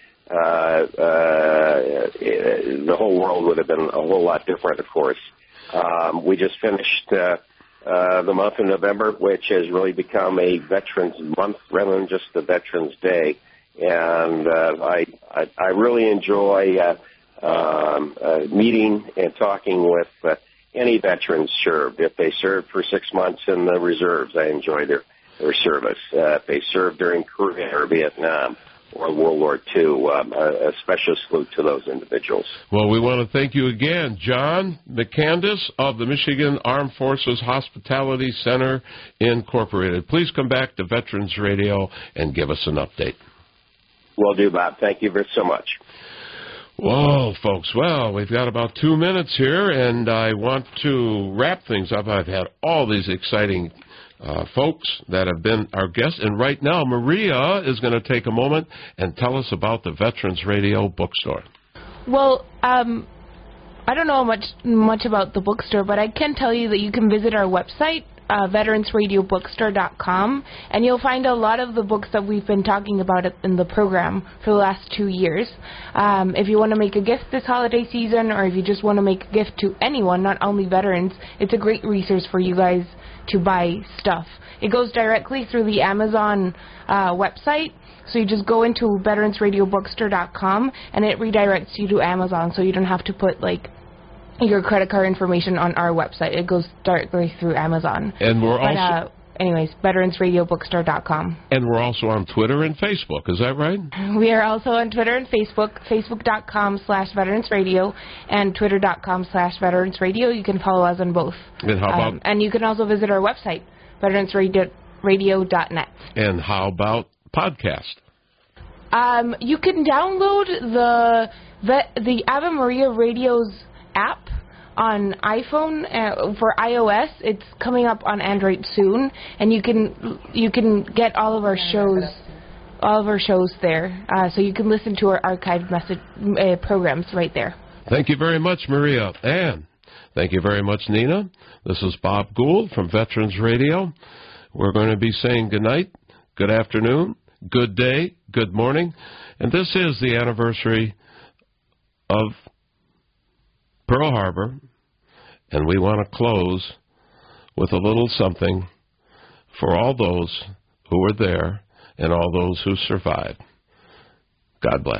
the whole world would have been a whole lot different. Of course, we just finished the month of November, which has really become a Veterans Month rather than just a Veterans Day, and I really enjoy meeting and talking with any veterans served. If they served for 6 months in the reserves, I enjoy their service. If they served during Korea or Vietnam or World War II, a special salute to those individuals. Well, we want to thank you again, John McCandis of the Michigan Armed Forces Hospitality Center, Incorporated. Please come back to Veterans Radio and give us an update. Will do, Bob. Thank you very so much. Whoa, folks. Well, we've got about 2 minutes here, and I want to wrap things up. I've had all these exciting folks that have been our guests, and right now Maria is going to take a moment and tell us about the Veterans Radio Bookstore. Well, I don't know much about the bookstore, but I can tell you that you can visit our website, veteransradiobookstore.com, and you'll find a lot of the books that we've been talking about in the program for the last 2 years. If you want to make a gift this holiday season, or if you just want to make a gift to anyone, not only veterans, it's a great resource for you guys to buy stuff. It goes directly through the Amazon website, so you just go into veteransradiobookstore.com, and it redirects you to Amazon, so you don't have to put, your credit card information on our website. It goes directly through Amazon. And we're also... anyways, veteransradiobookstore.com. And we're also on Twitter and Facebook, is that right? We are also on Twitter and Facebook, facebook.com/veteransradio and twitter.com/veteransradio. You can follow us on both. And how about... and you can also visit our website, veteransradio.net. And how about podcast? You can download the Ave Maria Radio's app on iPhone for iOS. It's coming up on Android soon, and you can get all of our shows there. So you can listen to our archived programs right there. Thank you very much, Maria, and thank you very much, Nina. This is Bob Gould from Veterans Radio. We're going to be saying good night, good afternoon, good day, good morning, and this is the anniversary of Pearl Harbor, and we want to close with a little something for all those who were there and all those who survived. God bless.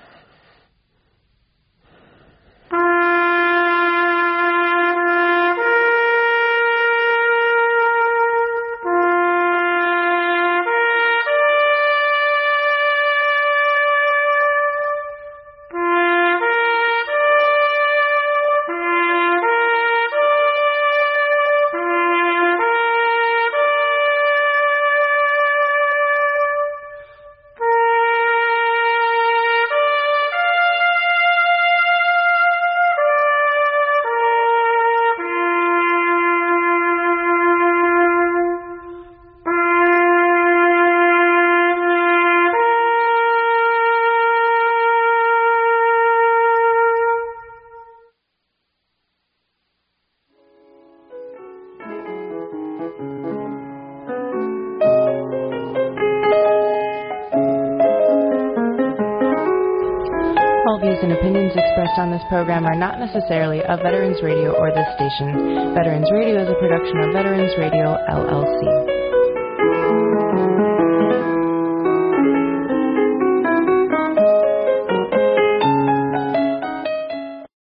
On this program are not necessarily of Veterans Radio or this station. Veterans Radio is a production of Veterans Radio, LLC.